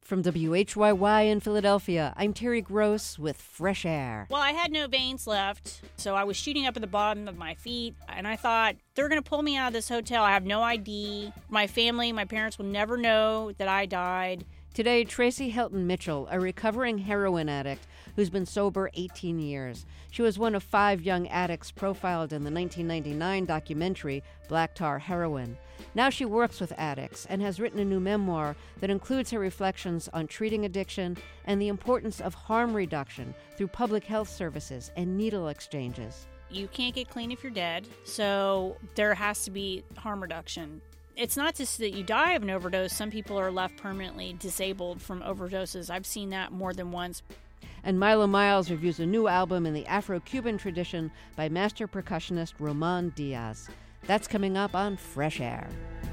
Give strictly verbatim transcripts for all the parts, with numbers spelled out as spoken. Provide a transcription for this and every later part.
From W H Y Y in Philadelphia, I'm Terry Gross with Fresh Air. Well, I had no veins left, so I was shooting up at the bottom of my feet, and I thought, they're going to pull me out of this hotel. I have no I D. My family, my parents will never know that I died. Today, Tracy Helton Mitchell, a recovering heroin addict who's been sober eighteen years. She was one of five young addicts profiled in the nineteen ninety-nine documentary Black Tar Heroin. Now she works with addicts and has written a new memoir that includes her reflections on treating addiction and the importance of harm reduction through public health services and needle exchanges. You can't get clean if you're dead, so there has to be harm reduction. It's not just that you die of an overdose. Some people are left permanently disabled from overdoses. I've seen that more than once. And Milo Miles reviews a new album in the Afro-Cuban tradition by master percussionist Roman Diaz. That's coming up on Fresh Air.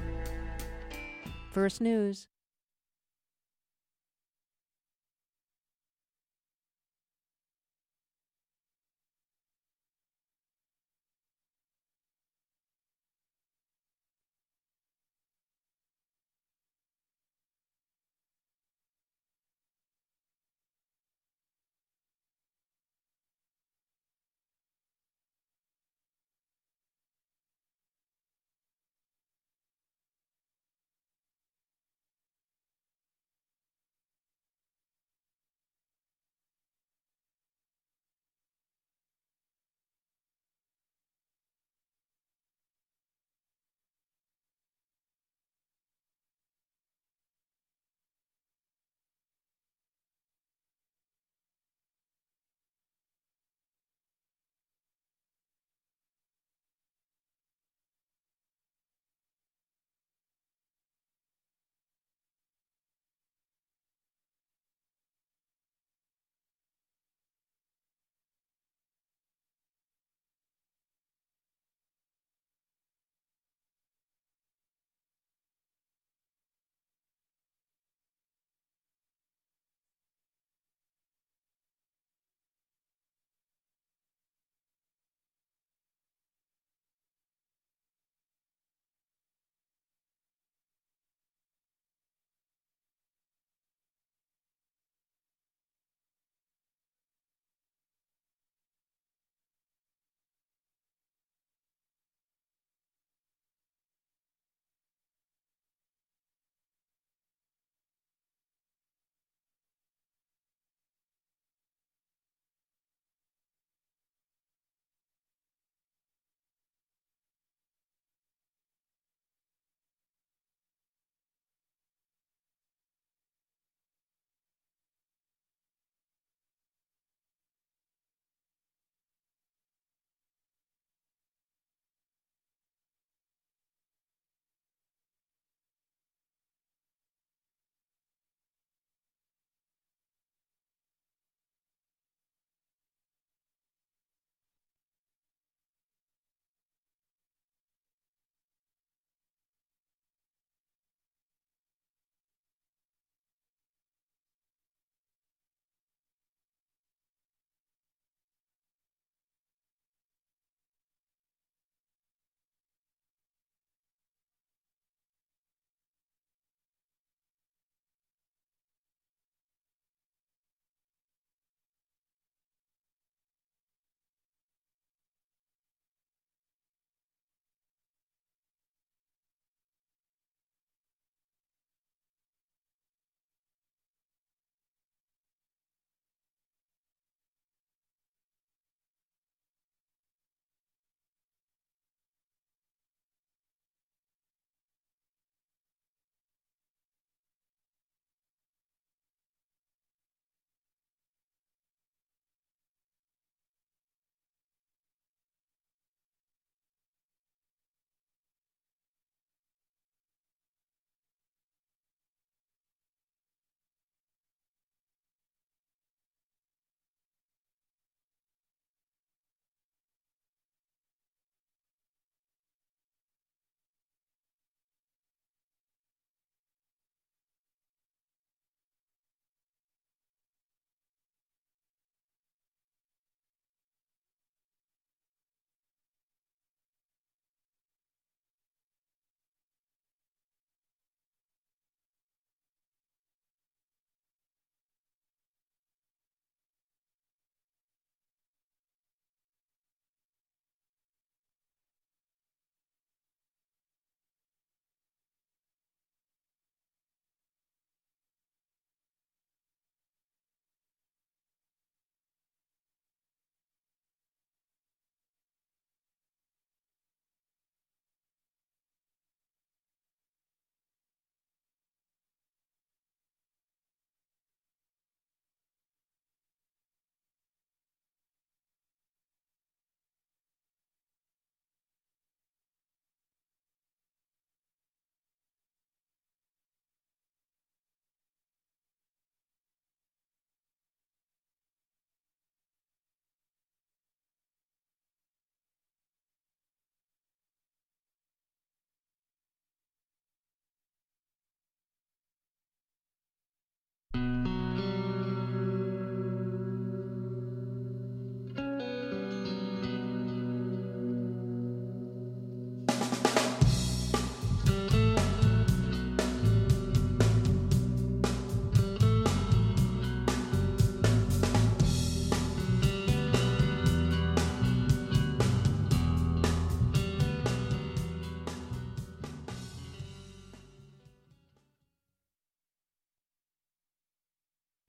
First News.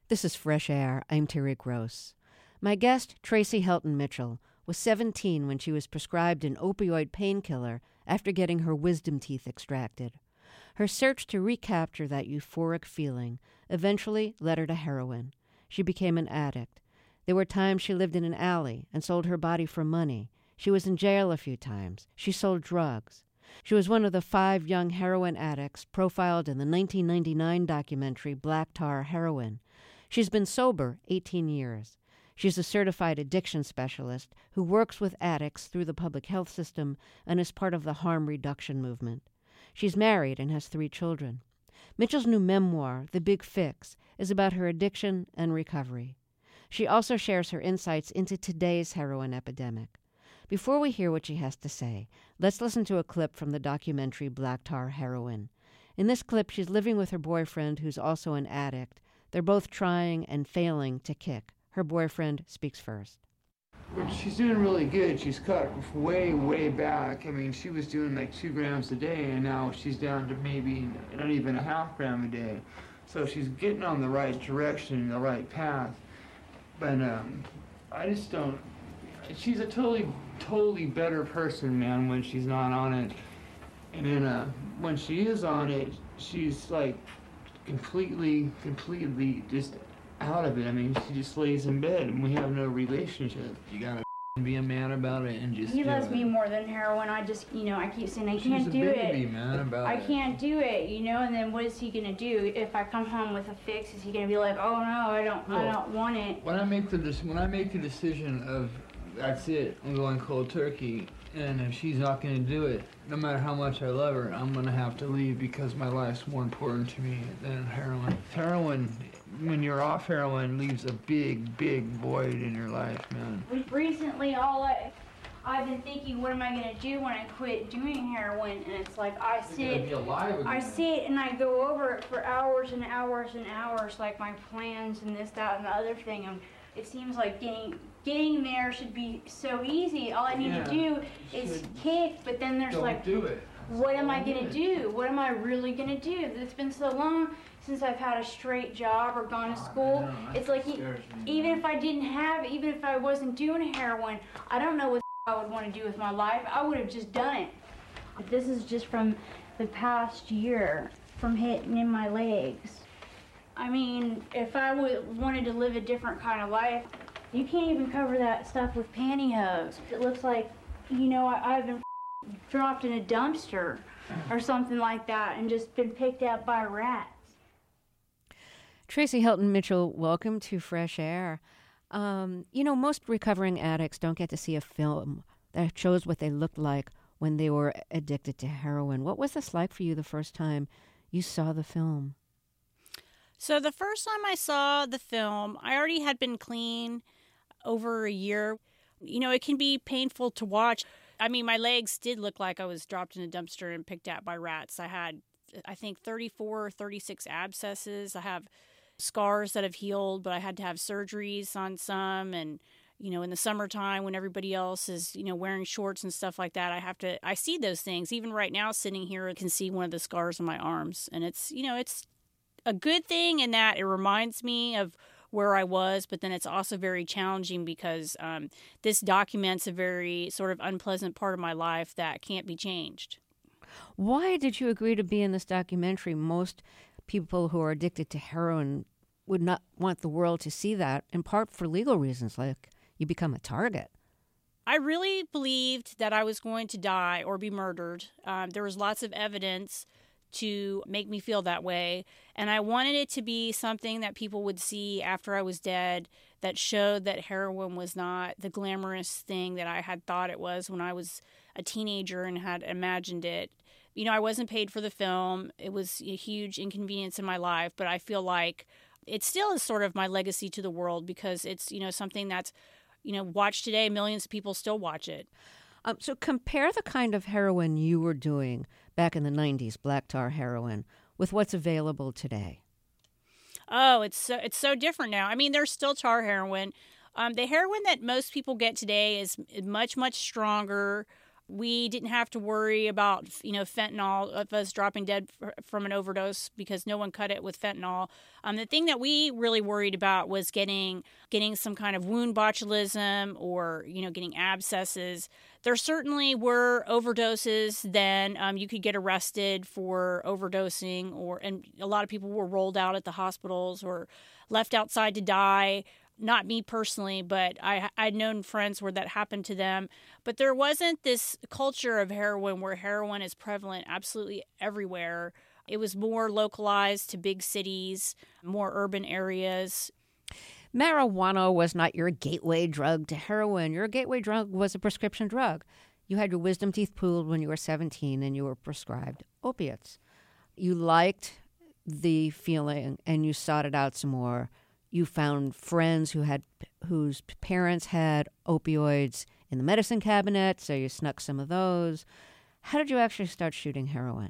This is Fresh Air. I'm Terry Gross. My guest, Tracy Helton Mitchell, was seventeen when she was prescribed an opioid painkiller after getting her wisdom teeth extracted. Her search to recapture that euphoric feeling eventually led her to heroin. She became an addict. There were times she lived in an alley and sold her body for money. She was in jail a few times. She sold drugs. She was one of the five young heroin addicts profiled in the nineteen ninety-nine documentary Black Tar Heroin. She's been sober eighteen years. She's a certified addiction specialist who works with addicts through the public health system and is part of the harm reduction movement. She's married and has three children. Mitchell's new memoir, The Big Fix, is about her addiction and recovery. She also shares her insights into today's heroin epidemic. Before we hear what she has to say, let's listen to a clip from the documentary Black Tar Heroin. In this clip, she's living with her boyfriend, who's also an addict. They're both trying and failing to kick. Her boyfriend speaks first. But she's doing really good. She's cut way, way back. I mean, she was doing like two grams a day, and now she's down to maybe not even a half gram a day. So she's getting on the right direction, the right path. But um, I just don't... She's a totally, totally better person, man, when she's not on it. And then uh, when she is on it, she's like completely, completely just out of it. I mean, she just lays in bed and we have no relationship. You gotta be a man about it and just He do loves it. me more than heroin. I just, you know, I keep saying I She's can't a do baby, it. man, about I it. can't do it, you know. And then what is he gonna do if I come home with a fix? Is he gonna be like, oh no, I don't, I Well, don't want it? When I make the dec- when I make the decision of that's it, I'm going cold turkey, and if she's not going to do it, no matter how much I love her, I'm going to have to leave because my life's more important to me than heroin. Heroin, when you're off heroin, leaves a big, big void in your life, man. Recently, all I, I've been thinking, what am I gonna do when I quit doing heroin? And it's like I sit, I sit and I go over it for hours and hours and hours, like my plans and this, that, and the other thing. And it seems like getting getting there should be so easy. All I need Yeah, to do is kick, but then there's Don't like, do it. what am I Don't gonna do it. do? What am I really gonna do? It's been so long since I've had a straight job or gone to school. know, that It's like e- scares me, even man. if I didn't have, even if I wasn't doing heroin, I don't know what I would want to do with my life. I would have just done it. But this is just from the past year, from hitting in my legs. I mean, if I would, wanted to live a different kind of life, you can't even cover that stuff with pantyhose. It looks like, you know, I, I've been dropped in a dumpster or something like that and just been picked up by rats. Tracy Helton Mitchell, welcome to Fresh Air. Um, you know, most recovering addicts don't get to see a film that shows what they looked like when they were addicted to heroin. What was this like for you the first time you saw the film? So the first time I saw the film, I already had been clean over a year. You know, it can be painful to watch. I mean, my legs did look like I was dropped in a dumpster and picked at by rats. I had, I think, thirty-four or thirty-six abscesses. I have scars that have healed, but I had to have surgeries on some. And, you know, in the summertime when everybody else is, you know, wearing shorts and stuff like that, I have to, I see those things. Even right now, sitting here, I can see one of the scars on my arms. And it's, you know, it's a good thing in that it reminds me of where I was, but then it's also very challenging because um, this documents a very sort of unpleasant part of my life that can't be changed. Why did you agree to be in this documentary? Most people who are addicted to heroin would not want the world to see that, in part for legal reasons, like you become a target. I really believed that I was going to die or be murdered. Um, there was lots of evidence to make me feel that way. And I wanted it to be something that people would see after I was dead that showed that heroin was not the glamorous thing that I had thought it was when I was a teenager and had imagined it. You know, I wasn't paid for the film. It was a huge inconvenience in my life, but I feel like it still is sort of my legacy to the world because it's, you know, something that's, you know, watched today. Millions of people still watch it. Um, so compare the kind of heroin you were doing back in the nineties, black tar heroin, with what's available today. Oh, it's so it's so different now. I mean, there's still tar heroin. Um, the heroin that most people get today is much, much stronger. We didn't have to worry about, you know, fentanyl, of us dropping dead from an overdose because no one cut it with fentanyl. Um, the thing that we really worried about was getting getting some kind of wound botulism or, you know, getting abscesses. There certainly were overdoses. Then um, you could get arrested for overdosing, or and a lot of people were rolled out at the hospitals or left outside to die. Not me personally, but I, I'd known friends where that happened to them. But there wasn't this culture of heroin where heroin is prevalent absolutely everywhere. It was more localized to big cities, more urban areas. Marijuana was not your gateway drug to heroin. Your gateway drug was a prescription drug. You had your wisdom teeth pulled when you were seventeen and you were prescribed opiates. You liked the feeling and you sought it out some more. You found friends who had whose parents had opioids in the medicine cabinet, so you snuck some of those. How did you actually start shooting heroin?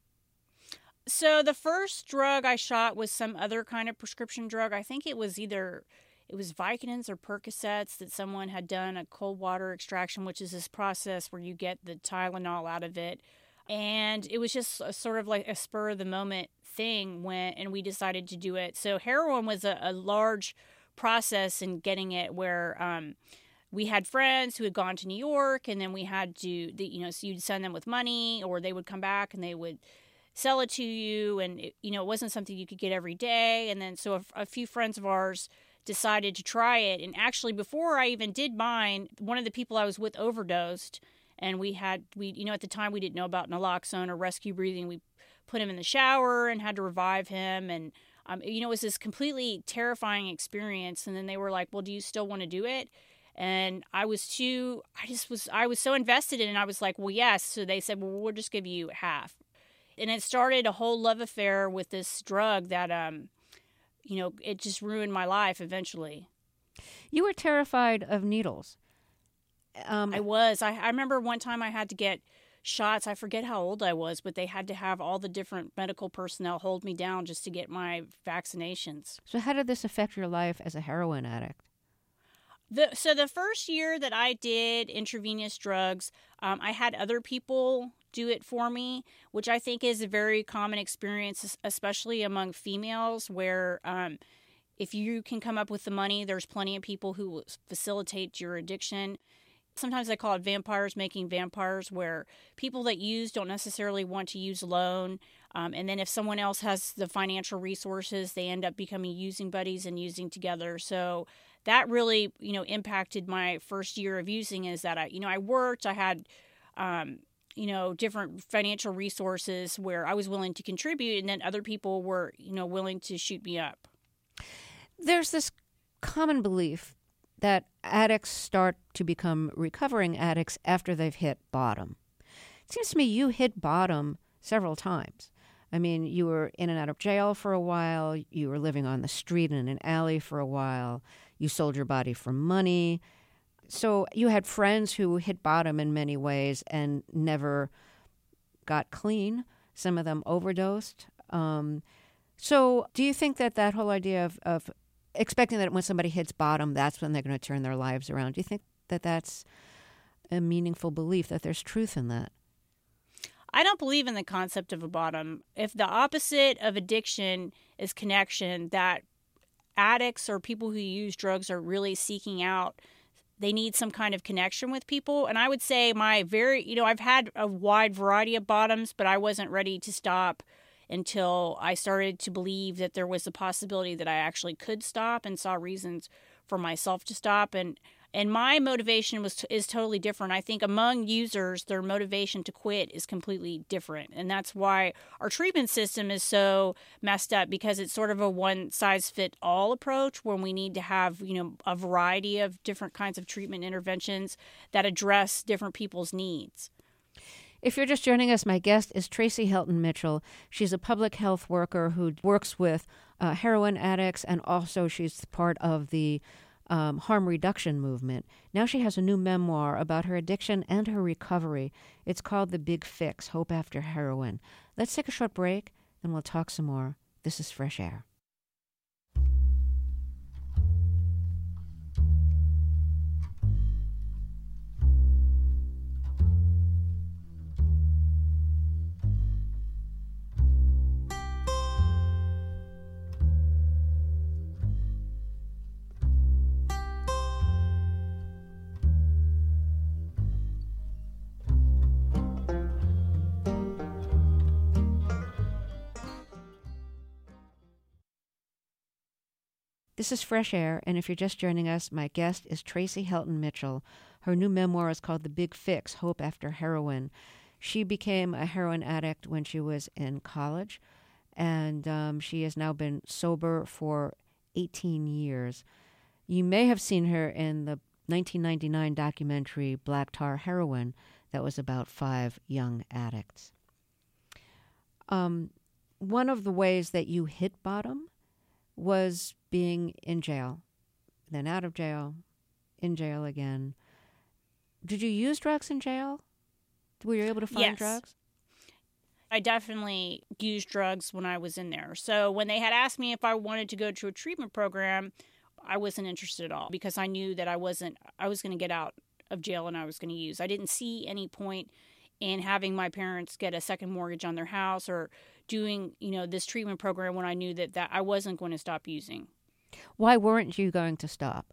So the first drug I shot was some other kind of prescription drug. I think it was either it was Vicodins or Percocets that someone had done a cold water extraction, which is this process where you get the Tylenol out of it. And it was just a, sort of like a spur of the moment thing when, and we decided to do it. So heroin was a, a large process in getting it where um, we had friends who had gone to New York, and then we had to, the, you know, so you'd send them with money, or they would come back and they would sell it to you. And, it, you know, it wasn't something you could get every day. And then so a, a few friends of ours decided to try it. And actually, before I even did mine, one of the people I was with overdosed. And we had, we you know, at the time we didn't know about naloxone or rescue breathing. We put him in the shower and had to revive him. And, um, you know, it was this completely terrifying experience. And then they were like, well, do you still want to do it? And I was too, I just was, I was so invested in it. And I was like, well, yes. So they said, well, we'll just give you half. And it started a whole love affair with this drug that, um, you know, it just ruined my life eventually. You were terrified of needles. Um, I was. I, I remember one time I had to get shots. I forget how old I was, but they had to have all the different medical personnel hold me down just to get my vaccinations. So how did this affect your life as a heroin addict? The, so the first year that I did intravenous drugs, um, I had other people do it for me, which I think is a very common experience, especially among females, where um, if you can come up with the money, there's plenty of people who will facilitate your addiction. Sometimes I call it vampires making vampires, where people that use don't necessarily want to use alone. Um, and then if someone else has the financial resources, they end up becoming using buddies and using together. So that really, you know, impacted my first year of using, is that I, you know, I worked, I had, um, you know, different financial resources where I was willing to contribute, and then other people were, you know, willing to shoot me up. There's this common belief that addicts start to become recovering addicts after they've hit bottom. It seems to me you hit bottom several times. I mean, you were in and out of jail for a while. You were living on the street in an alley for a while. You sold your body for money. So you had friends who hit bottom in many ways and never got clean. Some of them overdosed. Um, so do you think that that whole idea of, of expecting that when somebody hits bottom, that's when they're going to turn their lives around, do you think that that's a meaningful belief, that there's truth in that? I don't believe in the concept of a bottom. If the opposite of addiction is connection, that addicts or people who use drugs are really seeking out, they need some kind of connection with people. And I would say my very, you know, I've had a wide variety of bottoms, but I wasn't ready to stop until I started to believe that there was a possibility that I actually could stop, and saw reasons for myself to stop. And and my motivation was is totally different. I think among users, their motivation to quit is completely different. And that's why our treatment system is so messed up, because it's sort of a one-size-fit-all approach, when we need to have, you know, a variety of different kinds of treatment interventions that address different people's needs. If you're just joining us, my guest is Tracy Helton Mitchell. She's a public health worker who works with uh, heroin addicts, and also she's part of the um, harm reduction movement. Now she has a new memoir about her addiction and her recovery. It's called The Big Fix, Hope After Heroin. Let's take a short break, and we'll talk some more. This is Fresh Air. This is Fresh Air, and if you're just joining us, my guest is Tracy Helton Mitchell. Her new memoir is called The Big Fix, Hope After Heroin. She became a heroin addict when she was in college, and um, she has now been sober for eighteen years. You may have seen her in the nineteen ninety-nine documentary Black Tar Heroin that was about five young addicts. Um, one of the ways that you hit bottom was being in jail, then out of jail, in jail again. Did you use drugs in jail? Were you able to find yes. drugs? I definitely used drugs when I was in there. So when they had asked me if I wanted to go to a treatment program, I wasn't interested at all because I knew that I wasn't, I was going to get out of jail and I was going to use. I didn't see any point in having my parents get a second mortgage on their house or doing, you know, this treatment program when I knew that, that I wasn't going to stop using. Why weren't you going to stop?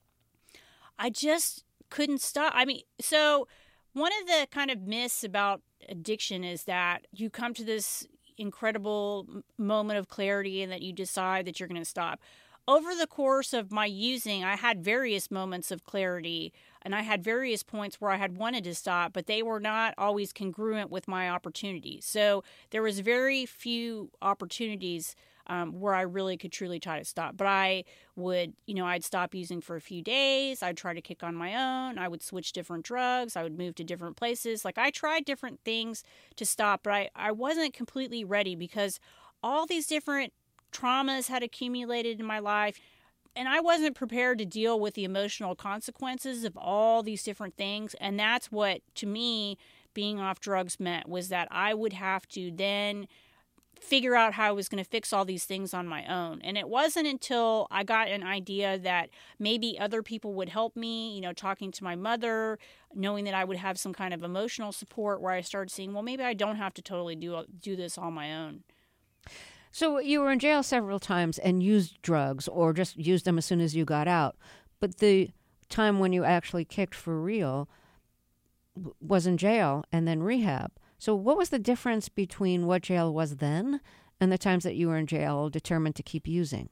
I just couldn't stop. I mean, so one of the kind of myths about addiction is that you come to this incredible moment of clarity and that you decide that you're going to stop. Over the course of my using, I had various moments of clarity and I had various points where I had wanted to stop, but they were not always congruent with my opportunities. So there was very few opportunities um, where I really could truly try to stop. But I would, you know, I'd stop using for a few days. I'd try to kick on my own. I would switch different drugs. I would move to different places. Like I tried different things to stop, but I, I wasn't completely ready because all these different traumas had accumulated in my life, and I wasn't prepared to deal with the emotional consequences of all these different things. And that's what, to me, being off drugs meant, was that I would have to then figure out how I was going to fix all these things on my own. And it wasn't until I got an idea that maybe other people would help me, you know, talking to my mother, knowing that I would have some kind of emotional support, where I started seeing, well, maybe I don't have to totally do do this on my own. So you were in jail several times and used drugs or just used them as soon as you got out. But the time when you actually kicked for real was in jail and then rehab. So what was the difference between what jail was then and the times that you were in jail determined to keep using?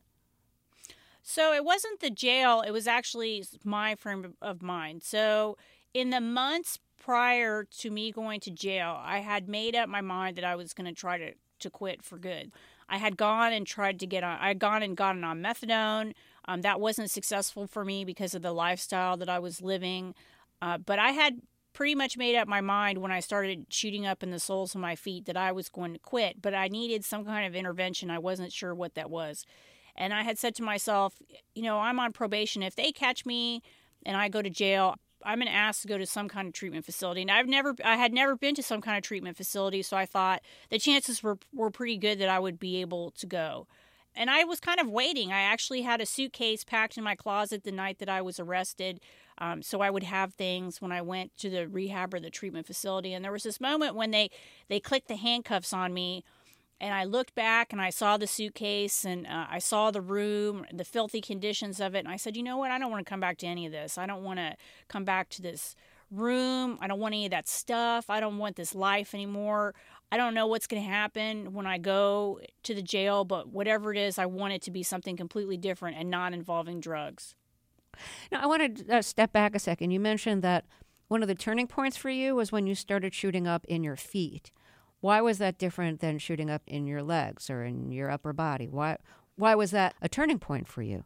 So it wasn't the jail. It was actually my frame of mind. So in the months prior to me going to jail, I had made up my mind that I was going to try to, to quit for good. I had gone and tried to get on, I had gone and gotten on methadone. Um, that wasn't successful for me because of the lifestyle that I was living. Uh, but I had pretty much made up my mind when I started shooting up in the soles of my feet that I was going to quit. But I needed some kind of intervention. I wasn't sure what that was. And I had said to myself, you know, I'm on probation. If they catch me and I go to jail, I'm going to ask to go to some kind of treatment facility. And I've never, I had never been to some kind of treatment facility. So I thought the chances were, were pretty good that I would be able to go. And I was kind of waiting. I actually had a suitcase packed in my closet the night that I was arrested. Um, so I would have things when I went to the rehab or the treatment facility. And there was this moment when they, they clicked the handcuffs on me. And I looked back and I saw the suitcase and uh, I saw the room, the filthy conditions of it. And I said, you know what? I don't want to come back to any of this. I don't want to come back to this room. I don't want any of that stuff. I don't want this life anymore. I don't know what's going to happen when I go to the jail, but whatever it is, I want it to be something completely different and not involving drugs. Now, I want to uh, step back a second. You mentioned that one of the turning points for you was when you started shooting up in your feet. Why was that different than shooting up in your legs or in your upper body? Why why was that a turning point for you?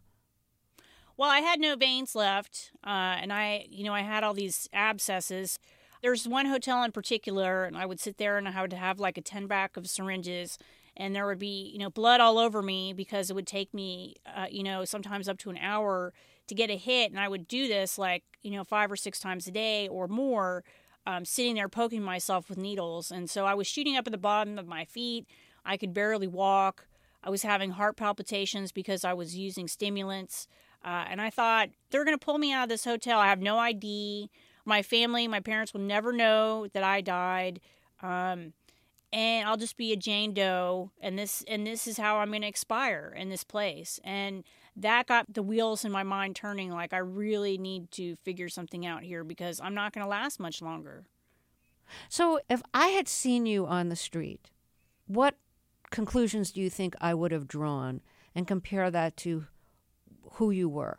Well, I had no veins left, uh, and I, you know, I had all these abscesses. There's one hotel in particular, and I would sit there and I would have like a ten pack of syringes, and there would be, you know, blood all over me because it would take me, uh, you know, sometimes up to an hour to get a hit, and I would do this like, you know, five or six times a day or more. Um, sitting there poking myself with needles. And so I was shooting up at the bottom of my feet. I could barely walk. I was having heart palpitations because I was using stimulants. Uh, and I thought, they're going to pull me out of this hotel. I have no I D. My family, my parents will never know that I died. Um, and I'll just be a Jane Doe. And this, and this is how I'm going to expire in this place. And that got the wheels in my mind turning, like I really need to figure something out here because I'm not going to last much longer. So if I had seen you on the street, what conclusions do you think I would have drawn, and compare that to who you were?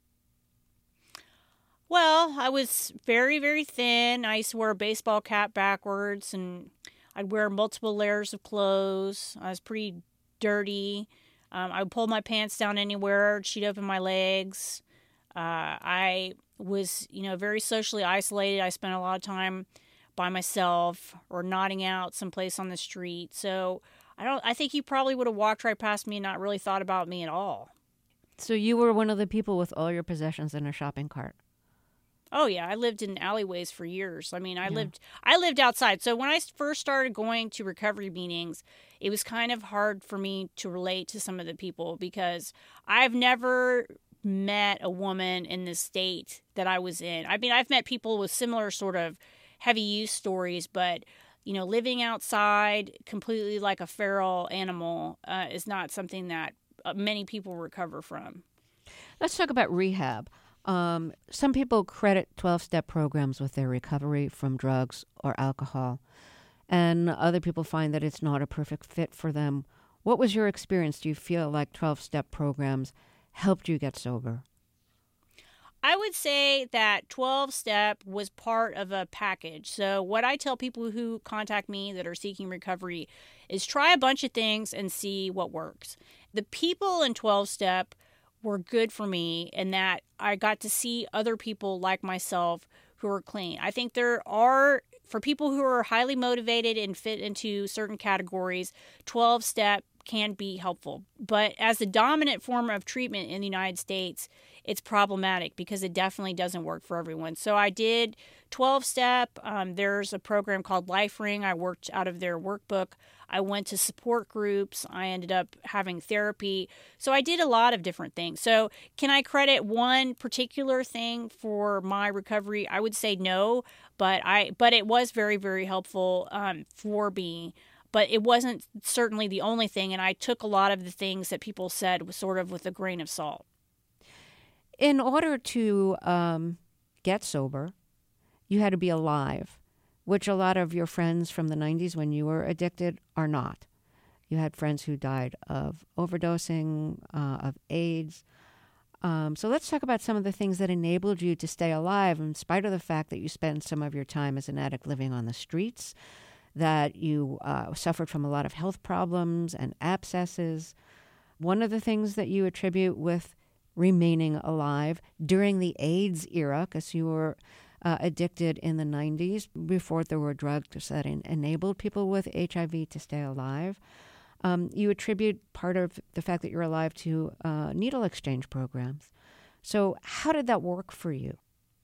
Well, I was very, very thin. I used to wear a baseball cap backwards, and I'd wear multiple layers of clothes. I was pretty dirty. Um, I would pull my pants down anywhere. She'd open my legs. Uh, I was, you know, very socially isolated. I spent a lot of time by myself or nodding out someplace on the street. So I don't. I think you probably would have walked right past me and not really thought about me at all. So you were one of the people with all your possessions in a shopping cart. Oh yeah, I lived in alleyways for years. I mean, I Yeah. lived I lived outside. So when I first started going to recovery meetings, it was kind of hard for me to relate to some of the people because I've never met a woman in the state that I was in. I mean, I've met people with similar sort of heavy use stories, but you know, living outside completely like a feral animal uh, is not something that uh, many people recover from. Let's talk about rehab. Um, some people credit twelve-step programs with their recovery from drugs or alcohol, and other people find that it's not a perfect fit for them. What was your experience? Do you feel like twelve-step programs helped you get sober? I would say that twelve-step was part of a package. So what I tell people who contact me that are seeking recovery is try a bunch of things and see what works. The people in twelve-step were good for me in that I got to see other people like myself who are clean. I think there are, for people who are highly motivated and fit into certain categories, twelve-step can be helpful. But as the dominant form of treatment in the United States, it's problematic because it definitely doesn't work for everyone. So I did twelve-step. Um, there's a program called LifeRing. I worked out of their workbook. I went to support groups. I ended up having therapy. So I did a lot of different things. So can I credit one particular thing for my recovery? I would say no, but I but it was very, very helpful um, for me. But it wasn't certainly the only thing, and I took a lot of the things that people said was sort of with a grain of salt. In order to um, get sober, you had to be alive, which a lot of your friends from the nineties when you were addicted are not. You had friends who died of overdosing, uh, of AIDS. Um, so let's talk about some of the things that enabled you to stay alive in spite of the fact that you spent some of your time as an addict living on the streets, that you uh, suffered from a lot of health problems and abscesses. One of the things that you attribute with remaining alive during the AIDS era, because you were uh, addicted in the nineties before there were drugs that en- enabled people with H I V to stay alive. Um, you attribute part of the fact that you're alive to uh, needle exchange programs. So how did that work for you?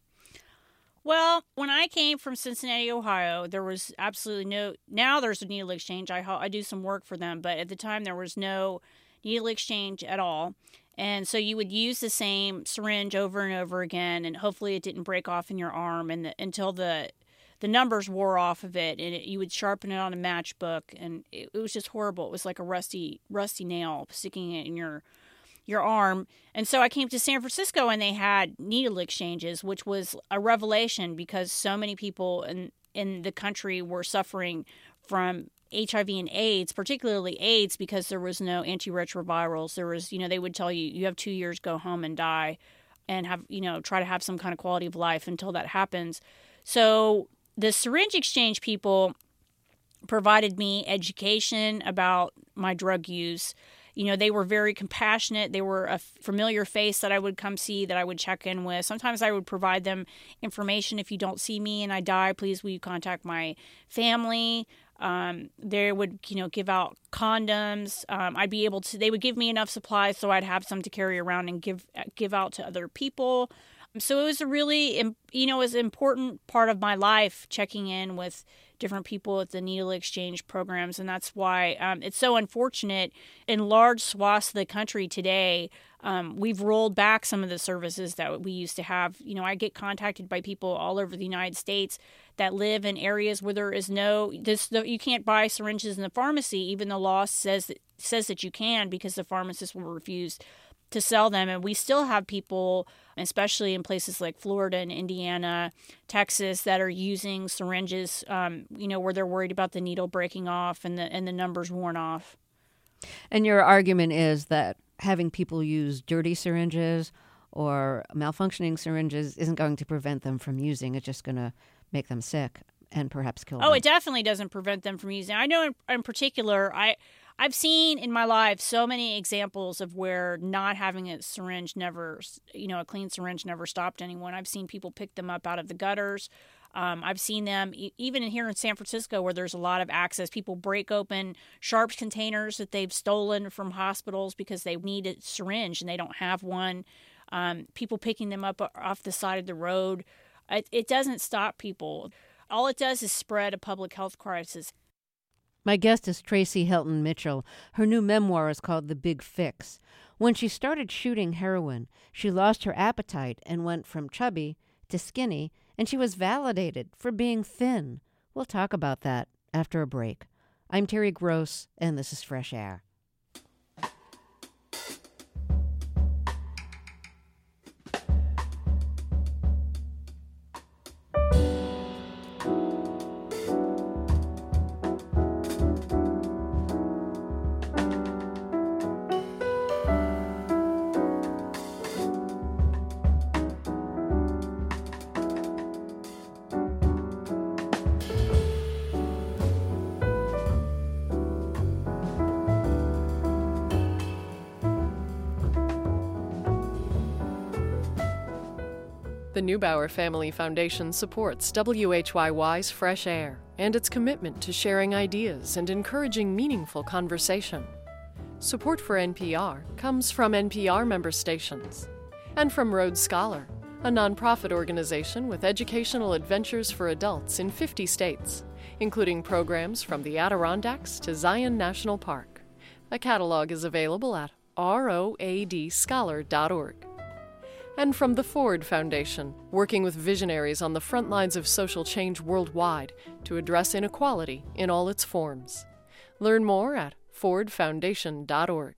Well, when I came from Cincinnati, Ohio, there was absolutely no, now there's a needle exchange. I, I do some work for them, but at the time there was no needle exchange at all. And so you would use the same syringe over and over again, and hopefully it didn't break off in your arm and the, until the the numbers wore off of it, and it, you would sharpen it on a matchbook, and it, it was just horrible. It was like a rusty rusty nail sticking it in your your arm. And so I came to San Francisco, and they had needle exchanges, which was a revelation because so many people in in the country were suffering from H I V and AIDS, particularly AIDS, because there was no antiretrovirals. There was, you know, they would tell you, you have two years, go home and die and have, you know, try to have some kind of quality of life until that happens. So the syringe exchange people provided me education about my drug use. You know, they were very compassionate. They were a familiar face that I would come see, that I would check in with. Sometimes I would provide them information. If you don't see me and I die, please will you contact my family? Um, they would, you know, give out condoms. Um, I'd be able to, they would give me enough supplies so I'd have some to carry around and give, give out to other people. So it was a really, you know, it was an important part of my life, checking in with different people at the needle exchange programs. And that's why um, it's so unfortunate in large swaths of the country today. Um, we've rolled back some of the services that we used to have. You know, I get contacted by people all over the United States that live in areas where there is no, this, you can't buy syringes in the pharmacy, even the law says that, says that you can, because the pharmacist will refuse to sell them. And we still have people, especially in places like Florida and Indiana, Texas, that are using syringes, um, you know, where they're worried about the needle breaking off and the and the numbers worn off. And your argument is that having people use dirty syringes or malfunctioning syringes isn't going to prevent them from using. It's just going to make them sick and perhaps kill them. Oh, it definitely doesn't prevent them from using. I know in, in particular, I, I've seen in my life so many examples of where not having a syringe never, you know, a clean syringe never stopped anyone. I've seen people pick them up out of the gutters. Um, I've seen them e- even in here in San Francisco where there's a lot of access. People break open sharps containers that they've stolen from hospitals because they need a syringe and they don't have one. Um, people picking them up off the side of the road. It, it doesn't stop people. All it does is spread a public health crisis. My guest is Tracy Helton Mitchell. Her new memoir is called The Big Fix. When she started shooting heroin, she lost her appetite and went from chubby to skinny, and she was validated for being thin. We'll talk about that after a break. I'm Terry Gross, and this is Fresh Air. The Neubauer Family Foundation supports W H Y Y's Fresh Air and its commitment to sharing ideas and encouraging meaningful conversation. Support for N P R comes from N P R member stations and from Rhodes Scholar, a nonprofit organization with educational adventures for adults in fifty states, including programs from the Adirondacks to Zion National Park. A catalog is available at road scholar dot org. And from the Ford Foundation, working with visionaries on the front lines of social change worldwide to address inequality in all its forms. Learn more at ford foundation dot org.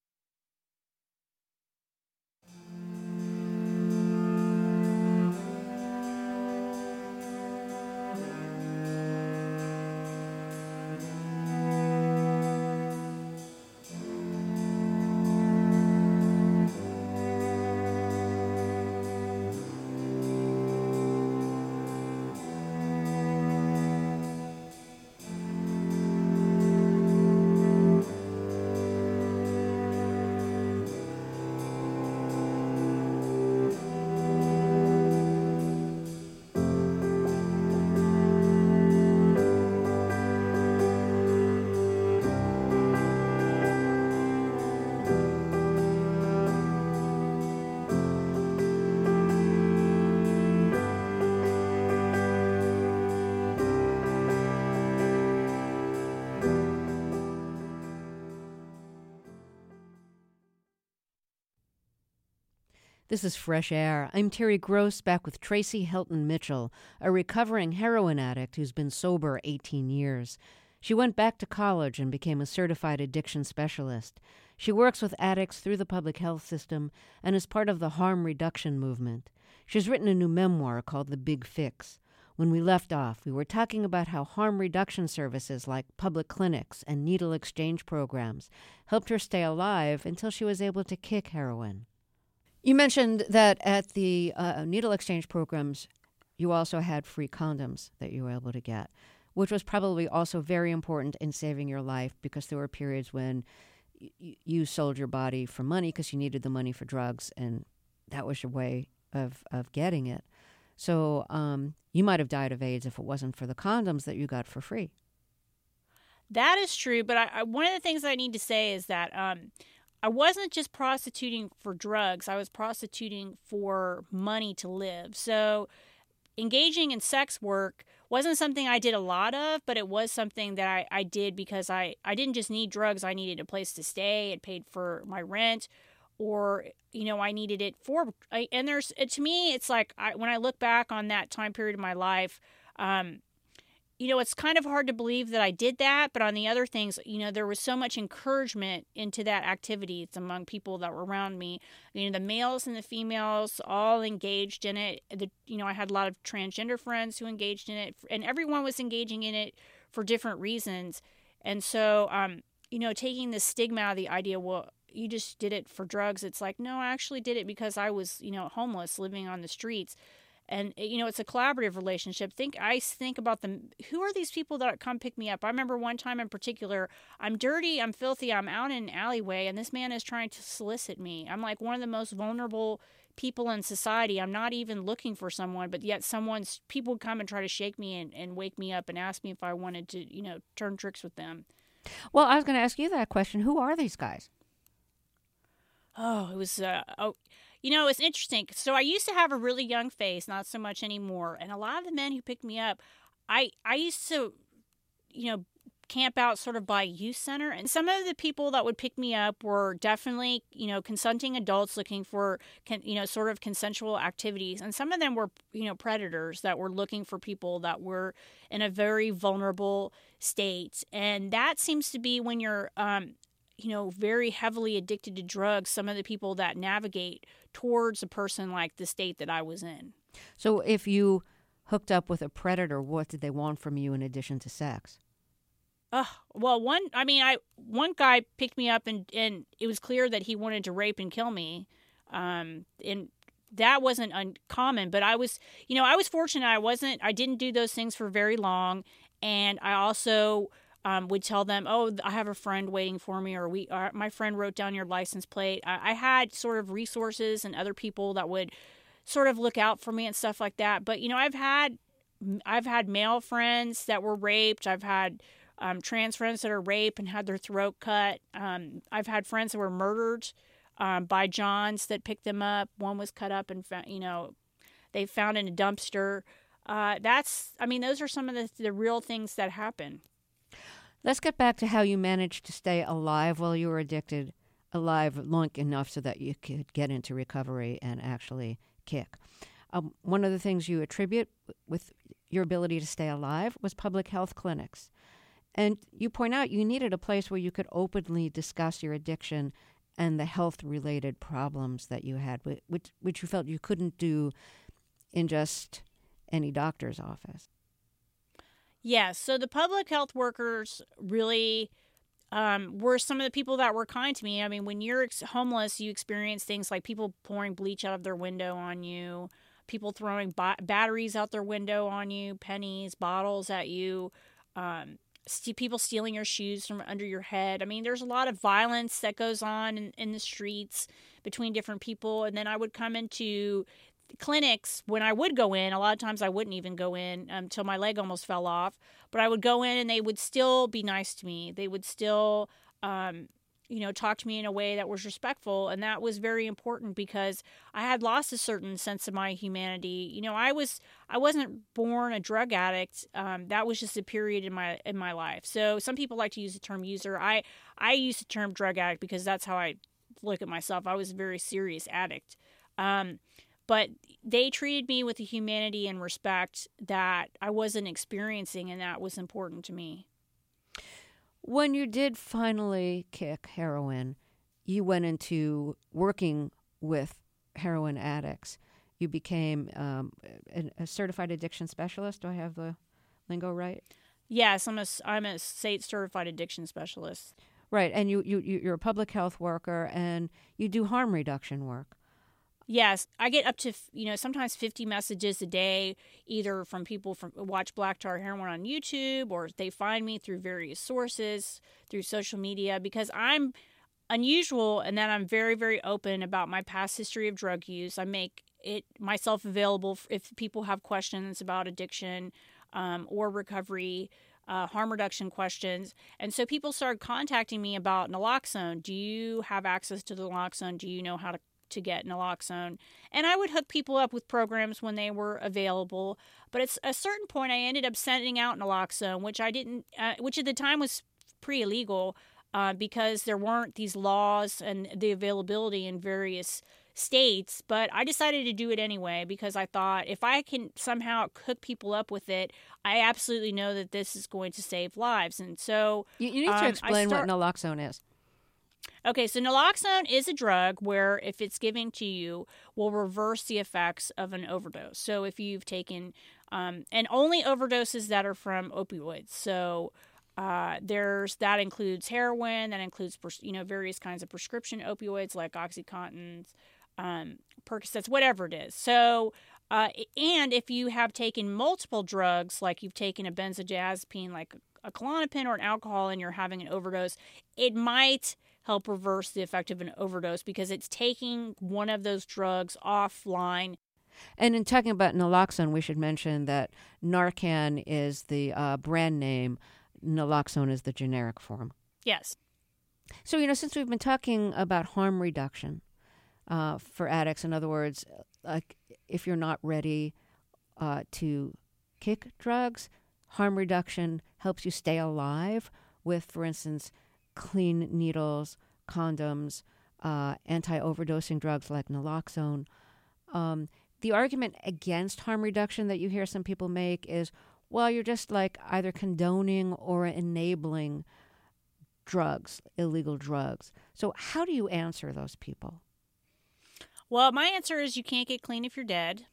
This is Fresh Air. I'm Terry Gross, back with Tracy Helton Mitchell, a recovering heroin addict who's been sober eighteen years. She went back to college and became a certified addiction specialist. She works with addicts through the public health system and is part of the harm reduction movement. She's written a new memoir called The Big Fix. When we left off, we were talking about how harm reduction services like public clinics and needle exchange programs helped her stay alive until she was able to kick heroin. You mentioned that at the uh, needle exchange programs, you also had free condoms that you were able to get, which was probably also very important in saving your life because there were periods when y- you sold your body for money because you needed the money for drugs, and that was your way of, of getting it. So um, you might have died of AIDS if it wasn't for the condoms that you got for free. That is true, but I, I, one of the things I need to say is that um, I wasn't just prostituting for drugs. I was prostituting for money to live. So engaging in sex work wasn't something I did a lot of, but it was something that I, I did because I, I didn't just need drugs. I needed a place to stay. It paid for my rent, or, you know, I needed it for, I, and there's, it, to me, it's like I, when I look back on that time period of my life, um, you know, it's kind of hard to believe that I did that, but on the other things, you know, there was so much encouragement into that activity. It's among people that were around me. You know, the males and the females all engaged in it. The, you know, I had a lot of transgender friends who engaged in it, and everyone was engaging in it for different reasons. And so, um, you know, taking the stigma out of the idea, well, you just did it for drugs. It's like, no, I actually did it because I was, you know, homeless, living on the streets. And, you know, it's a collaborative relationship. Think, I think about them. Who are these people that come pick me up? I remember one time in particular, I'm dirty, I'm filthy, I'm out in an alleyway, and this man is trying to solicit me. I'm like one of the most vulnerable people in society. I'm not even looking for someone, but yet someone's, people come and try to shake me and, and wake me up and ask me if I wanted to, you know, turn tricks with them. Well, I was going to ask you that question. Who are these guys? Oh, it was, uh, oh, you know, it's interesting. So I used to have a really young face, not so much anymore. And a lot of the men who picked me up, I, I used to, you know, camp out sort of by youth center. And some of the people that would pick me up were definitely, you know, consenting adults looking for, you know, sort of consensual activities. And some of them were, you know, predators that were looking for people that were in a very vulnerable state. And that seems to be when you're, um, you know, very heavily addicted to drugs, some of the people that navigate towards a person like the state that I was in. So if you hooked up with a predator, what did they want from you in addition to sex? Uh, well, one, I mean, I, one guy picked me up and, and it was clear that he wanted to rape and kill me. Um, and that wasn't uncommon, but I was, you know, I was fortunate. I wasn't, I didn't do those things for very long. And I also, Um, would tell them, oh, I have a friend waiting for me, or we, or my friend wrote down your license plate. I, I had sort of resources and other people that would sort of look out for me and stuff like that. But, you know, I've had, I've had male friends that were raped. I've had um, trans friends that are raped and had their throat cut. Um, I've had friends that were murdered um, by Johns that picked them up. One was cut up and, found, you know, they found in a dumpster. Uh, that's, I mean, those are some of the, the real things that happen. Let's get back to how you managed to stay alive while you were addicted, alive long enough so that you could get into recovery and actually kick. Um, one of the things you attribute with your ability to stay alive was public health clinics. And you point out you needed a place where you could openly discuss your addiction and the health-related problems that you had, which, which you felt you couldn't do in just any doctor's office. Yes. So the public health workers really um, were some of the people that were kind to me. I mean, when you're ex- homeless, you experience things like people pouring bleach out of their window on you, people throwing ba- batteries out their window on you, pennies, bottles at you, um, st- people stealing your shoes from under your head. I mean, there's a lot of violence that goes on in, in the streets between different people. And then I would come into clinics when I would go in. A lot of times I wouldn't even go in until my leg almost fell off, but I would go in and they would still be nice to me. They would still, um, you know, talk to me in a way that was respectful. And that was very important because I had lost a certain sense of my humanity. You know, I was, I wasn't born a drug addict. Um, that was just a period in my, in my life. So some people like to use the term user. I, I use the term drug addict because that's how I look at myself. I was a very serious addict. Um, But they treated me with the humanity and respect that I wasn't experiencing, and that was important to me. When you did finally kick heroin, you went into working with heroin addicts. You became um, a, a certified addiction specialist. Do I have the lingo right? Yes, I'm a, I'm a state certified addiction specialist. Right, and you, you, you're a public health worker, and you do harm reduction work. Yes, I get up to, you know, sometimes fifty messages a day, either from people from watch Black Tar Heroin on YouTube, or they find me through various sources, through social media, because I'm unusual and that I'm very, very open about my past history of drug use. I make it myself available if people have questions about addiction um, or recovery, uh, harm reduction questions. And so people started contacting me about naloxone. Do you have access to the naloxone? Do you know how to to get naloxone? And I would hook people up with programs when they were available. But at a certain point, I ended up sending out naloxone, which I didn't, uh, which at the time was pretty illegal uh, because there weren't these laws and the availability in various states. But I decided to do it anyway because I thought if I can somehow hook people up with it, I absolutely know that this is going to save lives. And so you, you need to um, explain start- what naloxone is. Okay, so naloxone is a drug where if it's given to you, will reverse the effects of an overdose. So if you've taken, um, and only overdoses that are from opioids. So Uh, there's that includes heroin, that includes you know various kinds of prescription opioids like OxyContins, um, Percocets, whatever it is. So, uh, and if you have taken multiple drugs, like you've taken a benzodiazepine, like a Klonopin or an alcohol, and you're having an overdose, it might help reverse the effect of an overdose because it's taking one of those drugs offline. And in talking about naloxone, we should mention that Narcan is the uh, brand name. Naloxone is the generic form. Yes. So, you know, since we've been talking about harm reduction uh, for addicts, in other words, like if you're not ready uh, to kick drugs, harm reduction helps you stay alive with, for instance, clean needles, condoms, uh, anti-overdosing drugs like naloxone. Um, the argument against harm reduction that you hear some people make is, well, you're just like either condoning or enabling drugs, illegal drugs. So how do you answer those people? Well, my answer is you can't get clean if you're dead.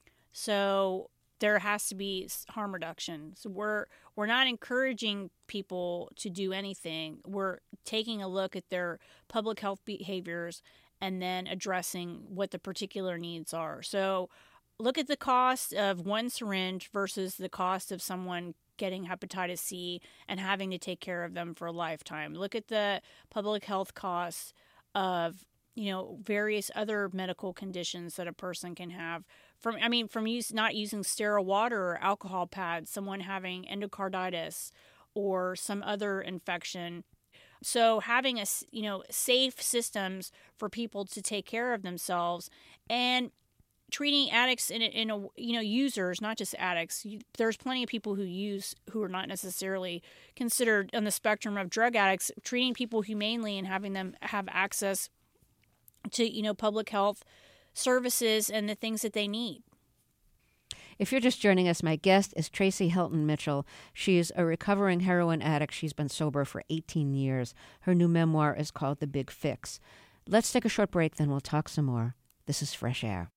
So there has to be harm reduction. So we're we're not encouraging people to do anything. We're taking a look at their public health behaviors and then addressing what the particular needs are. So look at the cost of one syringe versus the cost of someone getting hepatitis C and having to take care of them for a lifetime. Look at the public health costs of, you know, various other medical conditions that a person can have. From, I mean, from use, not using sterile water or alcohol pads, someone having endocarditis or some other infection. So having a, you know, safe systems for people to take care of themselves and treating addicts in a, in a, you know, users, not just addicts. There's plenty of people who use who are not necessarily considered on the spectrum of drug addicts, treating people humanely and having them have access to, you know, public health services and the things that they need. If you're just joining us, my guest is Tracy Helton Mitchell. She is a recovering heroin addict. She's been sober for eighteen years. Her new memoir is called The Big Fix. Let's take a short break, then we'll talk some more. This is Fresh Air.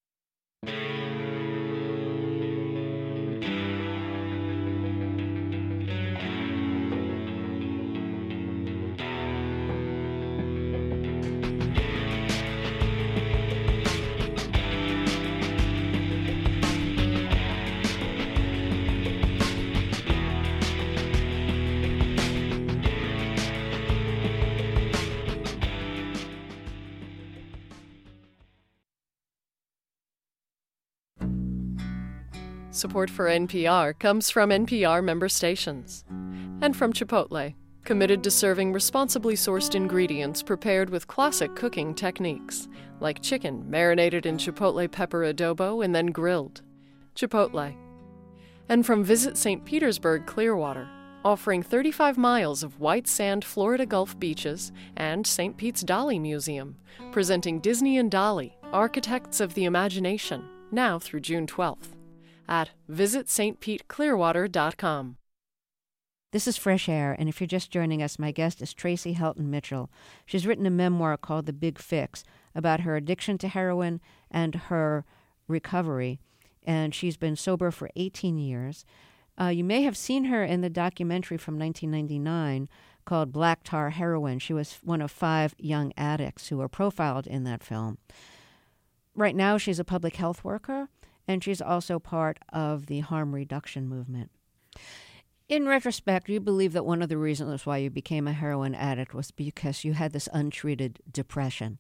Support for N P R comes from N P R member stations and from Chipotle, committed to serving responsibly sourced ingredients prepared with classic cooking techniques, like chicken marinated in Chipotle pepper adobo and then grilled. Chipotle. And from Visit Saint Petersburg Clearwater, offering thirty-five miles of white sand Florida Gulf beaches and Saint Pete's Dolly Museum, presenting Disney and Dolly, Architects of the Imagination, now through June twelfth. At visit s t pete clearwater dot com. This is Fresh Air, and if you're just joining us, my guest is Tracy Helton Mitchell. She's written a memoir called The Big Fix about her addiction to heroin and her recovery, and she's been sober for eighteen years. Uh, you may have seen her in the documentary from nineteen ninety-nine called Black Tar Heroin. She was one of five young addicts who were profiled in that film. Right now, she's a public health worker, and she's also part of the harm reduction movement. In retrospect, you believe that one of the reasons why you became a heroin addict was because you had this untreated depression.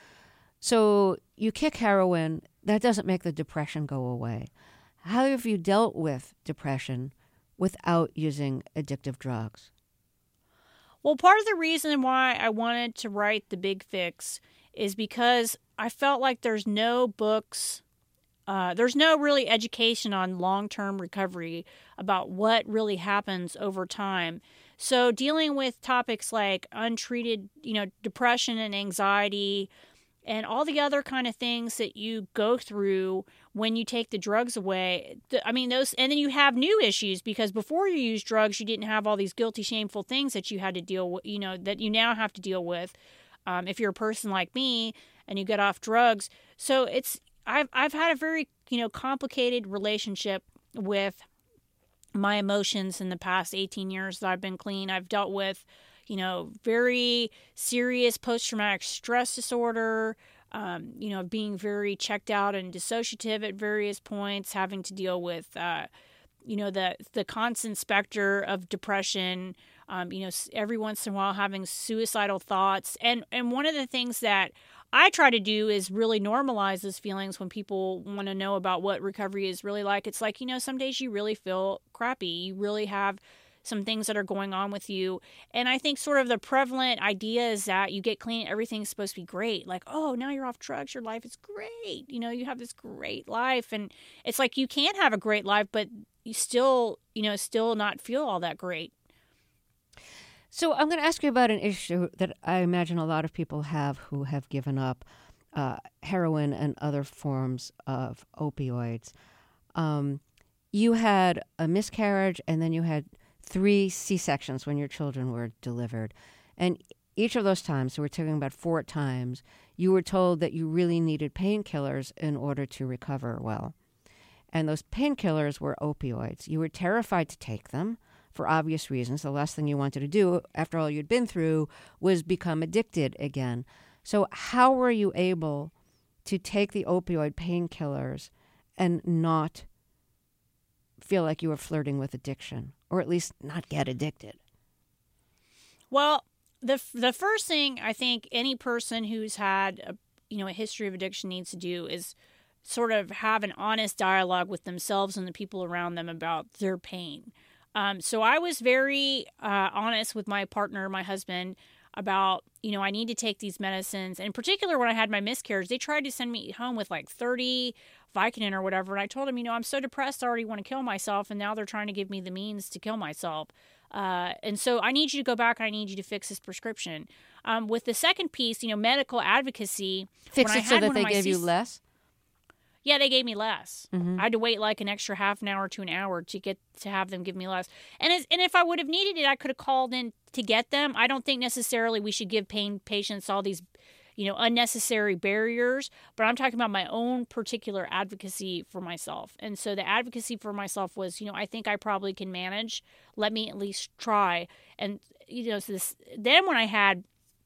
So you kick heroin, that doesn't make the depression go away. How have you dealt with depression without using addictive drugs? Well, part of the reason why I wanted to write The Big Fix is because I felt like there's no books Uh, there's no really education on long-term recovery about what really happens over time. So dealing with topics like untreated, you know, depression and anxiety and all the other kind of things that you go through when you take the drugs away. I mean, those, and then you have new issues because before you used drugs, you didn't have all these guilty, shameful things that you had to deal with, you know, that you now have to deal with um, if you're a person like me and you get off drugs. So it's, I've I've had a very, you know, complicated relationship with my emotions in the past eighteen years that I've been clean. I've dealt with, you know, very serious post-traumatic stress disorder, um, you know, being very checked out and dissociative at various points, having to deal with, uh, you know, the the constant specter of depression, um, you know, every once in a while having suicidal thoughts. And, and one of the things that I try to do is really normalize those feelings when people want to know about what recovery is really like. It's like, you know, some days you really feel crappy. You really have some things that are going on with you. And I think sort of the prevalent idea is that you get clean, everything's supposed to be great. Like, oh, now you're off drugs, your life is great. You know, you have this great life. And it's like you can have a great life, but you still, you know, still not feel all that great. So I'm going to ask you about an issue that I imagine a lot of people have who have given up uh, heroin and other forms of opioids. Um, you had a miscarriage, and then you had three C-sections when your children were delivered. And each of those times, so we're talking about four times, you were told that you really needed painkillers in order to recover well. And those painkillers were opioids. You were terrified to take them for obvious reasons. The last thing you wanted to do, after all you'd been through, was become addicted again. So how were you able to take the opioid painkillers and not feel like you were flirting with addiction, or at least not get addicted? Well, the the first thing I think any person who's had a, you know, a history of addiction needs to do is sort of have an honest dialogue with themselves and the people around them about their pain. Um, so I was very uh, honest with my partner, my husband, about, you know, I need to take these medicines. And in particular, when I had my miscarriage, they tried to send me home with like thirty Vicodin or whatever. And I told them, you know, I'm so depressed, I already want to kill myself. And now they're trying to give me the means to kill myself. Uh, and so I need you to go back and I need you to fix this prescription. Um, with the second piece, you know, medical advocacy. Fix it so that they gave you less? Yeah, they gave me less. Mm-hmm. I had to wait like an extra half an hour to an hour to get to have them give me less. And as, and if I would have needed it, I could have called in to get them. I don't think necessarily we should give pain patients all these, you know, unnecessary barriers. But I'm talking about my own particular advocacy for myself. And so the advocacy for myself was, you know, I think I probably can manage. Let me at least try. And, you know, so this, then when I had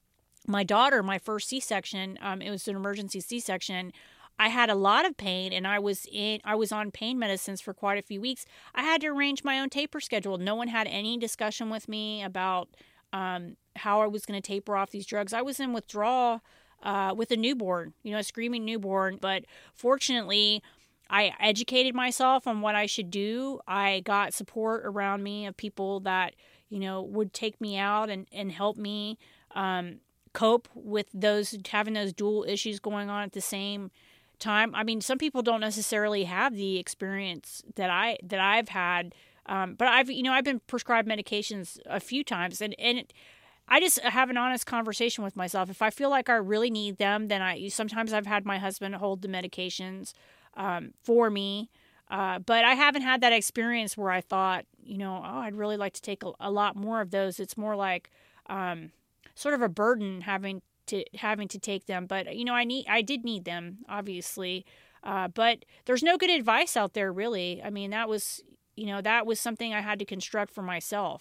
my daughter, my first C-section, um, it was an emergency C-section, I had a lot of pain, and I was in. I was on pain medicines for quite a few weeks. I had to arrange my own taper schedule. No one had any discussion with me about um, how I was going to taper off these drugs. I was in withdrawal uh, with a newborn, you know, a screaming newborn. But fortunately, I educated myself on what I should do. I got support around me of people that, you know, would take me out and, and help me um, cope with those having those dual issues going on at the same time. I mean, some people don't necessarily have the experience that I that I've had, um, but I've you know I've been prescribed medications a few times, and and it, I just have an honest conversation with myself. If I feel like I really need them, then I sometimes I've had my husband hold the medications um, for me, uh, but I haven't had that experience where I thought, you know, oh, I'd really like to take a, a lot more of those. It's more like um, sort of a burden having. to having to take them. But, you know, I need, I did need them, obviously. Uh, but there's no good advice out there, really. I mean, that was, you know, that was something I had to construct for myself.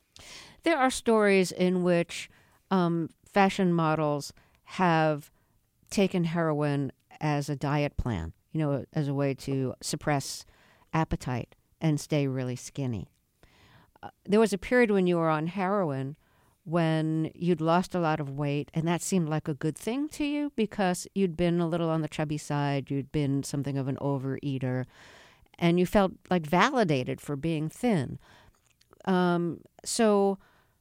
There are stories in which um, fashion models have taken heroin as a diet plan, you know, as a way to suppress appetite and stay really skinny. Uh, there was a period when you were on heroin when you'd lost a lot of weight, and that seemed like a good thing to you because you'd been a little on the chubby side, you'd been something of an overeater, and you felt like validated for being thin. Um, so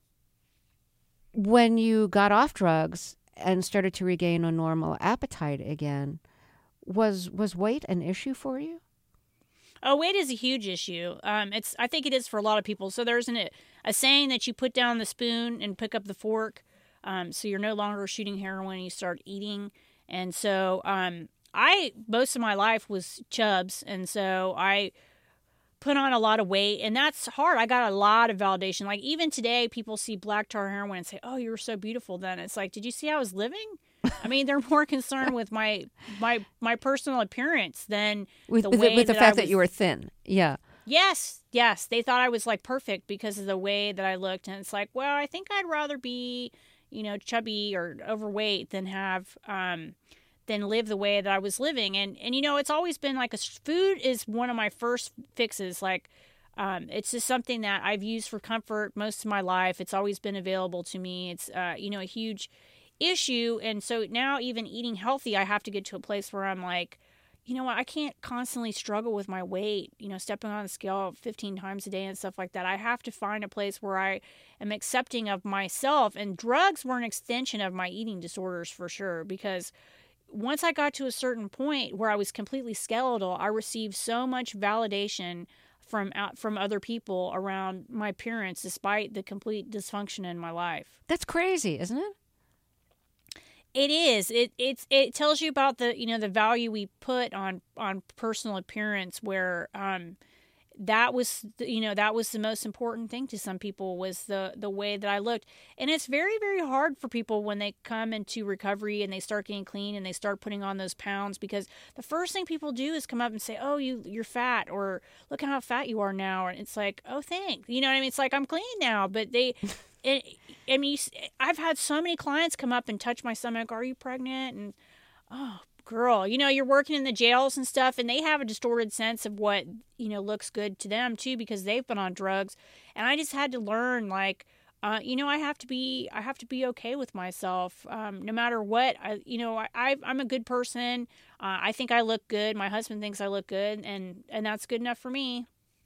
when you got off drugs and started to regain a normal appetite again, was was weight an issue for you? Oh, weight is a huge issue. Um, it's I think it is for a lot of people. So there's an, a saying that you put down the spoon and pick up the fork. Um, so you're no longer shooting heroin, you start eating. And so um, I, most of my life was chubs. And so I put on a lot of weight, and that's hard. I got a lot of validation. Like even today, people see black tar heroin and say, oh, you were so beautiful then. It's like, did you see how I was living? I mean, they're more concerned with my my my personal appearance than with the with, way the, with the that fact I was, that you were thin. Yeah. Yes, yes. They thought I was like perfect because of the way that I looked. And it's like, well, I think I'd rather be, you know, chubby or overweight than have, um, than live the way that I was living. And, and, you know, it's always been like a food is one of my first fixes. Like, um, it's just something that I've used for comfort most of my life. It's always been available to me. It's, uh, you know, a huge issue. And so now even eating healthy, I have to get to a place where I'm like, you know what, I can't constantly struggle with my weight, you know, stepping on the scale fifteen times a day and stuff like that. I have to find a place where I am accepting of myself. And drugs were an extension of my eating disorders for sure, because once I got to a certain point where I was completely skeletal, I received so much validation from out, from other people around my appearance, despite the complete dysfunction in my life. That's crazy, isn't it? It is. It it's it tells you about the you know the value we put on on personal appearance, where um that was you know that was the most important thing to some people, was the the way that I looked. And it's very, very hard for people when they come into recovery and they start getting clean and they start putting on those pounds, because the first thing people do is come up and say, oh, you you're fat, or look at how fat you are now. And it's like, oh, thanks. You know what I mean? It's like, I'm clean now. But they It, I mean, I've had so many clients come up and touch my stomach. Are you pregnant? And, oh, girl, you know, you're working in the jails and stuff, and they have a distorted sense of what, you know, looks good to them, too, because they've been on drugs. And I just had to learn, like, uh, you know, I have to be, I have to be okay with myself, um, no matter what. I, you know, I, I, I'm a good person. Uh, I think I look good. My husband thinks I look good, and, and that's good enough for me.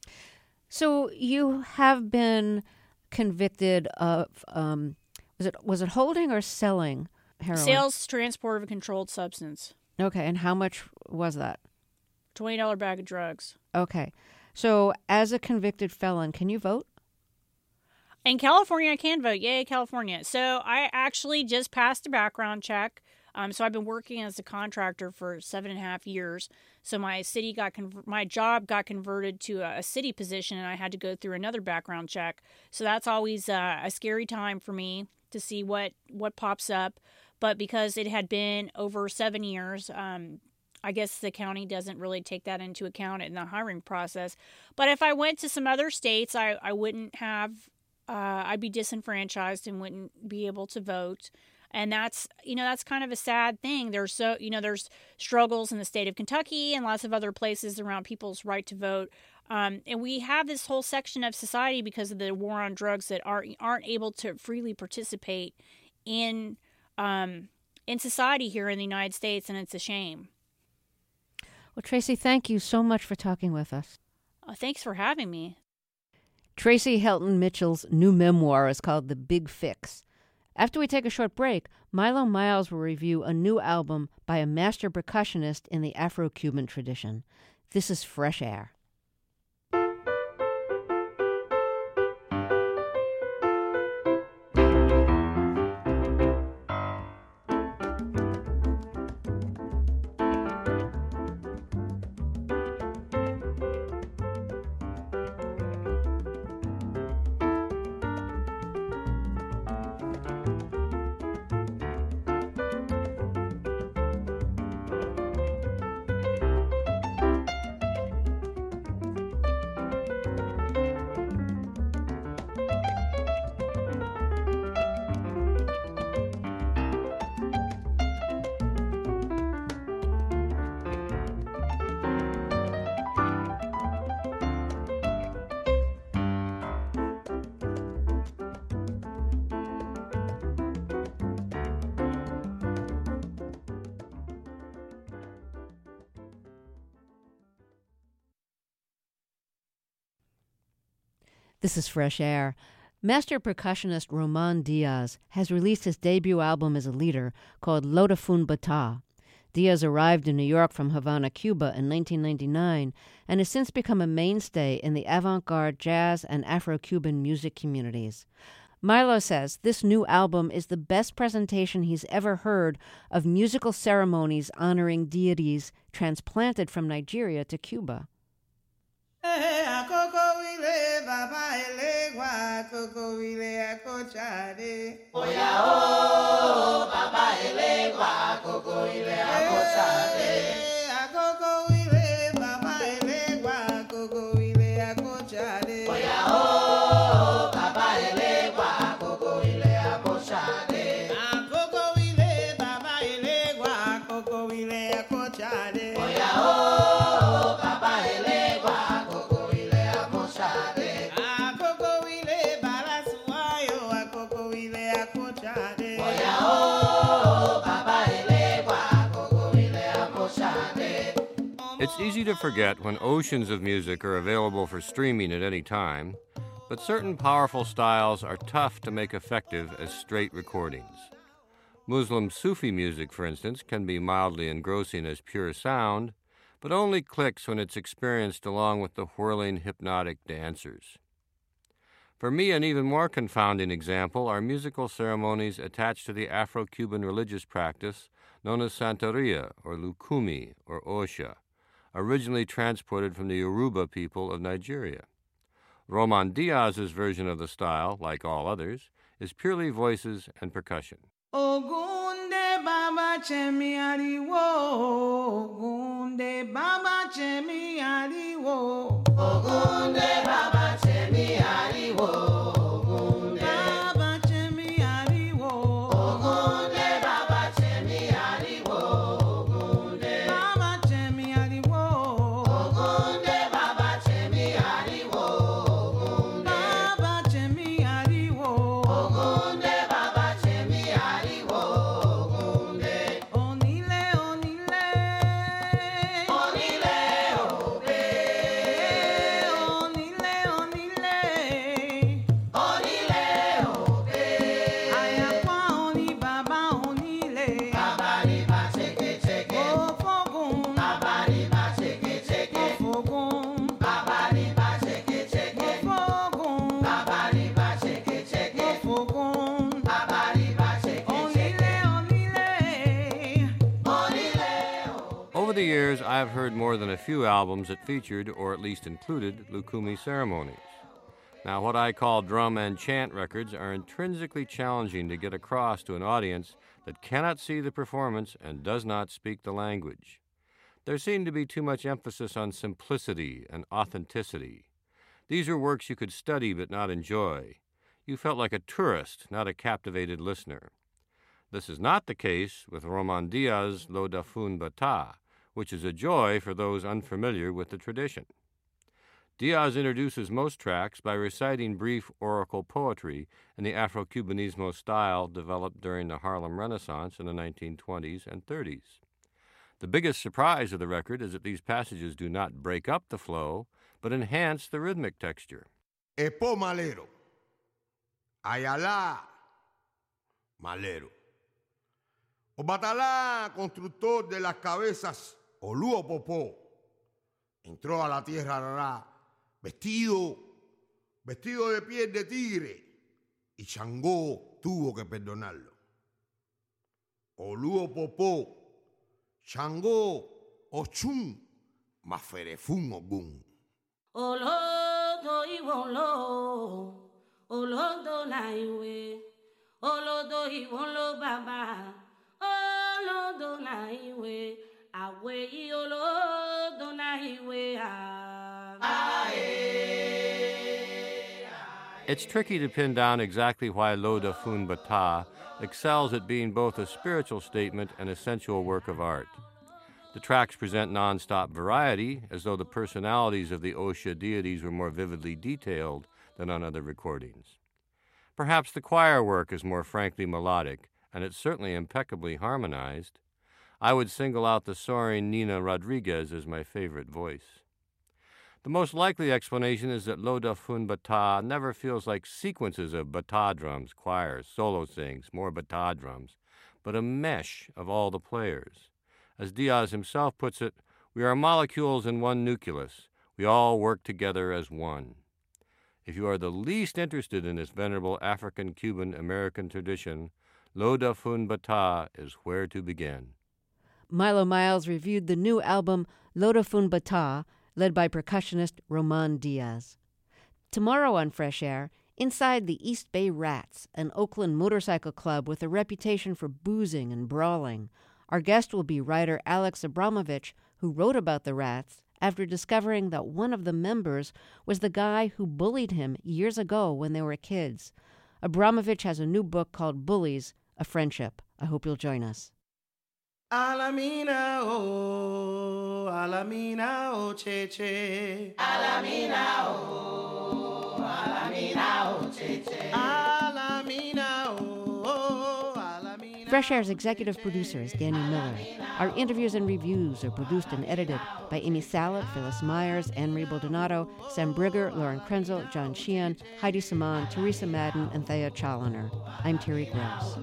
So you have been convicted of, um, was it was it holding or selling heroin? Sales, transport of a controlled substance. Okay, and how much was that? twenty dollars bag of drugs. Okay, so as a convicted felon, can you vote? In California, I can vote. Yay, California. So I actually just passed a background check. Um, so I've been working as a contractor for seven and a half years. So my city got con- my job got converted to a, a city position, and I had to go through another background check. So that's always uh, a scary time for me to see what, what pops up. But because it had been over seven years, um, I guess the county doesn't really take that into account in the hiring process. But if I went to some other states, I, I wouldn't have, uh, I'd be disenfranchised and wouldn't be able to vote. And that's, you know, that's kind of a sad thing. There's so, you know, there's struggles in the state of Kentucky and lots of other places around people's right to vote. Um, and we have this whole section of society, because of the war on drugs, that aren't, aren't able to freely participate in, um, in society here in the United States. And it's a shame. Well, Tracy, thank you so much for talking with us. Oh, thanks for having me. Tracy Helton Mitchell's new memoir is called The Big Fix. After we take a short break, Milo Miles will review a new album by a master percussionist in the Afro-Cuban tradition. This is Fresh Air. This is Fresh Air. Master percussionist Roman Diaz has released his debut album as a leader called Lotafun Bata. Diaz arrived in New York from Havana, Cuba in nineteen ninety-nine and has since become a mainstay in the avant-garde jazz and Afro-Cuban music communities. Milo says this new album is the best presentation he's ever heard of musical ceremonies honoring deities transplanted from Nigeria to Cuba. Baba amoshade. Oya oh, Baba Elegba, Koko ile amoshade. Akoko ile balasuayo, Akoko ile akoshade. Oya oh, Baba Elegba, Koko ile amoshade. It's easy to forget when oceans of music are available for streaming at any time, but certain powerful styles are tough to make effective as straight recordings. Muslim Sufi music, for instance, can be mildly engrossing as pure sound, but only clicks when it's experienced along with the whirling, hypnotic dancers. For me, an even more confounding example are musical ceremonies attached to the Afro-Cuban religious practice known as Santeria, or Lukumi, or Osha, originally transported from the Yoruba people of Nigeria. Roman Diaz's version of the style, like all others, is purely voices and percussion. Ogunde Baba Chemi Ariwo, Ogunde Baba Chemi Ariwo, Ogunde Baba Chemi Ariwo. Over the years, I have heard more than a few albums that featured, or at least included, Lukumi ceremonies. Now, what I call drum and chant records are intrinsically challenging to get across to an audience that cannot see the performance and does not speak the language. There seemed to be too much emphasis on simplicity and authenticity. These are works you could study but not enjoy. You felt like a tourist, not a captivated listener. This is not the case with Roman Diaz's Lo Dafun Bata, which is a joy for those unfamiliar with the tradition. Diaz introduces most tracks by reciting brief oracle poetry in the Afro-Cubanismo style developed during the Harlem Renaissance in the nineteen twenties and thirties. The biggest surprise of the record is that these passages do not break up the flow, but enhance the rhythmic texture. Epo Malero, Ayala Malero, Obatalá, constructor de las cabezas, Oluo Popó, entró a la tierra Rará, vestido, vestido de piel de tigre, y Changó tuvo que perdonarlo. Oluo Popó, Changó, Ochun, Maferefun Ogun. Olodo iwolo, olodo naiwe, olodo iwolo baba, olodo naiwe, awe olodo naiwe ah. It's tricky to pin down exactly why Lo Dafun Bata excels at being both a spiritual statement and a sensual work of art. The tracks present non-stop variety, as though the personalities of the Osha deities were more vividly detailed than on other recordings. Perhaps the choir work is more frankly melodic, and it's certainly impeccably harmonized. I would single out the soaring Nina Rodriguez as my favorite voice. The most likely explanation is that Lo Dafun Bata never feels like sequences of bata drums, choirs, solo sings, more bata drums, but a mesh of all the players. As Diaz himself puts it, we are molecules in one nucleus. We all work together as one. If you are the least interested in this venerable African-Cuban-American tradition, Lo Dafun Bata is where to begin. Milo Miles reviewed the new album Lo Dafun Bata, led by percussionist Roman Diaz. Tomorrow on Fresh Air, inside the East Bay Rats, an Oakland motorcycle club with a reputation for boozing and brawling, our guest will be writer Alex Abramovich, who wrote about the Rats after discovering that one of the members was the guy who bullied him years ago when they were kids. Abramovich has a new book called Bullies, A Friendship. I hope you'll join us. Alamina, oh, Alamina, oh, che, che. Alamina, oh, Alamina, oh, che, che. Alamina, oh, Alamina. Fresh Air's executive producer is Danny Miller. Our interviews and reviews are produced and edited by Amy Salit, Phyllis Myers, Anne-Marie Baldonado, Sam Brigger, Lauren Krenzel, John Sheehan, Heidi Saman, Teresa Madden, and Thea Challoner. I'm Terry Gross.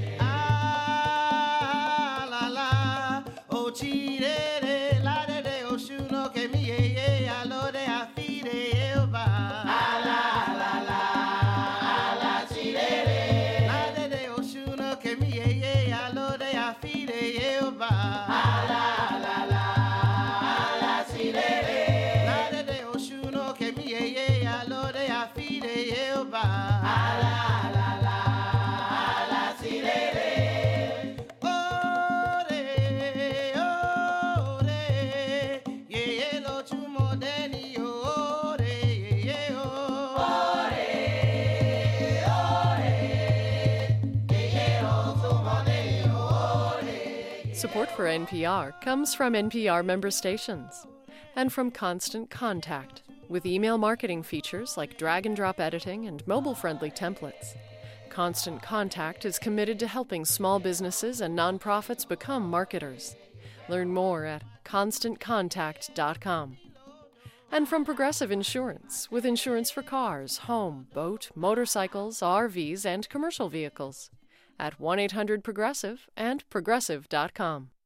Support for N P R comes from N P R member stations and from Constant Contact, with email marketing features like drag-and-drop editing and mobile-friendly templates. Constant Contact is committed to helping small businesses and nonprofits become marketers. Learn more at constant contact dot com. And from Progressive Insurance, with insurance for cars, home, boat, motorcycles, R Vs, and commercial vehicles. At one eight hundred Progressive and progressive dot com.